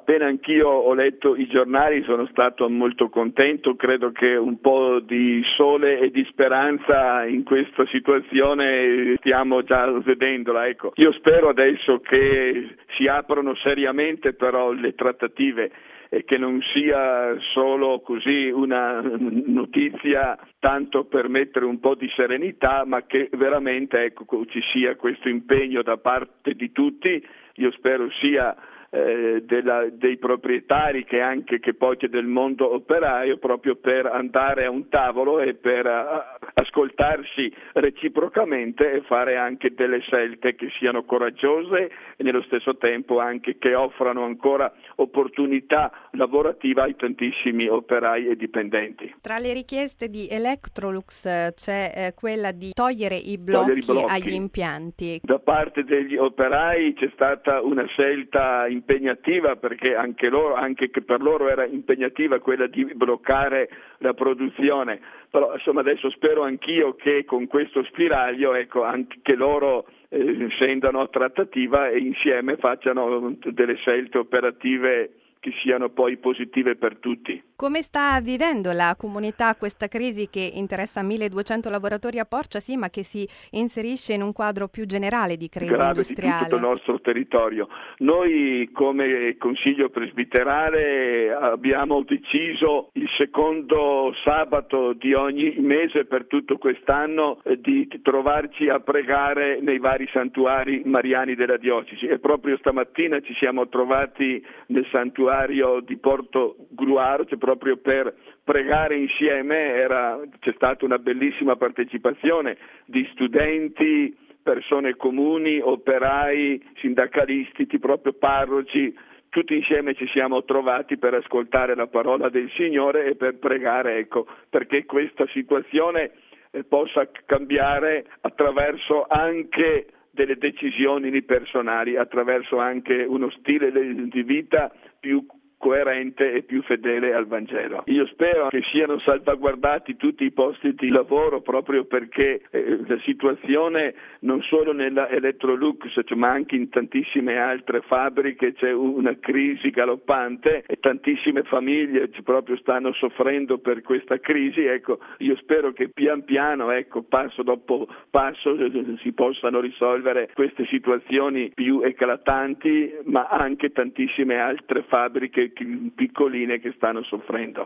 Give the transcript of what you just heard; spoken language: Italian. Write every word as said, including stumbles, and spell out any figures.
appena anch'io ho letto i giornali sono stato molto contento, credo che un po' di sole e di speranza in questa situazione stiamo già vedendola, ecco. Io spero adesso che si aprano seriamente però le trattative e che non sia solo così una notizia tanto per mettere un po' di serenità, ma che veramente ecco, ci sia questo impegno da parte di tutti. Io spero sia eh, della, dei proprietari che anche che poi c'è del mondo operaio, proprio per andare a un tavolo e per uh, ascoltarsi reciprocamente e fare anche delle scelte che siano coraggiose e nello stesso tempo anche che offrano ancora opportunità lavorativa ai tantissimi operai e dipendenti. Tra le richieste di Electrolux c'è eh, quella di togliere i blocchi, togliere i blocchi agli impianti. Da parte degli operai c'è stata una scelta impegnativa, perché anche loro, anche che per loro era impegnativa quella di bloccare la produzione, però insomma adesso spero anch'io che con questo spiraglio ecco anche loro eh, scendano a trattativa e insieme facciano delle scelte operative che siano poi positive per tutti. Come sta vivendo la comunità questa crisi che interessa milleduecento lavoratori a Porcia, sì, ma che si inserisce in un quadro più generale di crisi grave industriale? Di tutto il nostro territorio. Noi come Consiglio Presbiterale abbiamo deciso il secondo sabato di ogni mese per tutto quest'anno eh, di trovarci a pregare nei vari santuari mariani della diocesi e proprio stamattina ci siamo trovati nel santuario di Porto Gruaro, cioè proprio per pregare insieme. Era, c'è stata una bellissima partecipazione di studenti, persone comuni, operai, sindacalisti, proprio parroci. Tutti insieme ci siamo trovati per ascoltare la parola del Signore e per pregare, ecco, perché questa situazione eh, possa cambiare attraverso anche delle decisioni personali, attraverso anche uno stile di vita più coerente e più fedele al Vangelo. Io spero che siano salvaguardati tutti i posti di lavoro proprio perché eh, la situazione non solo nella Electrolux ma anche in tantissime altre fabbriche c'è una crisi galoppante e tantissime famiglie proprio stanno soffrendo per questa crisi. Ecco, io spero che pian piano, ecco, passo dopo passo si possano risolvere queste situazioni più eclatanti, ma anche tantissime altre fabbriche piccoline che stanno soffrendo.